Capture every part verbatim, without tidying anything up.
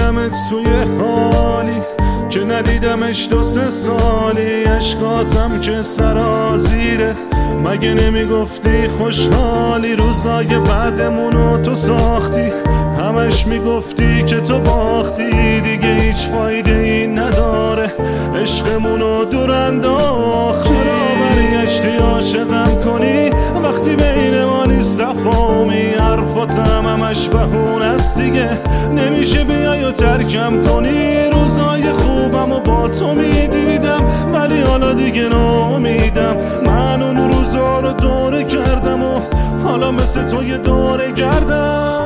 دیدمت توی حالی که ندیدمش دو سه سالی، اشکاتم که سرازیره، مگه نمیگفتی خوشحالی؟ روزای بعدمونو تو ساختی، همش میگفتی که تو باختی، دیگه هیچ فایده ای نداره عشقمونو دور انداختی. چرا برگشتی عاشقم کنی وقتی بین ما نیست تفاهمی؟ حرفاتم همش بهونه است دیگه، نمیشه بیای و ترکم کنی. روزای خوبم و با تو میدیدم ولی حالا دیگه ناامیدم. من اون روزا رو دوره کردم و حالا مثل تو یه دوره گردم.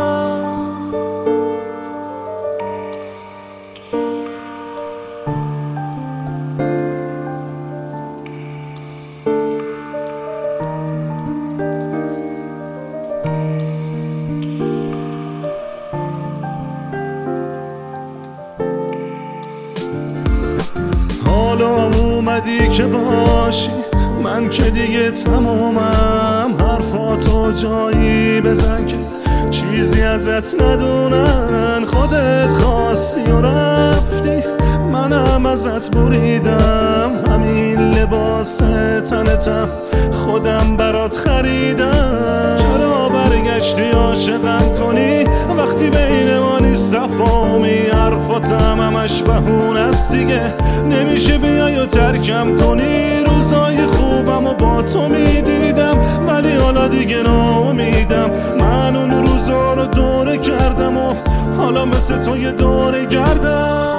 حالا اومدی که باشی، من که دیگه تمومم. حرفاتو جایی بزن که چیزی ازت ندونن، خودت خواستی و رفتی، منم ازت بریدم. همین لباس تنتم خودم برات خریدم. چرا برگشتی عاشقم کنی وقتی بین ما نیست تفاهمی؟ حرفاتم همش بهونه است دیگه، نمیشه بیای و ترکم کنی. روزای خوبم و با تو میدیدم ولی حالا دیگه ناامیدم. من اون روزا رو دوره کردم و حالا مثل تو یه دوره گردم.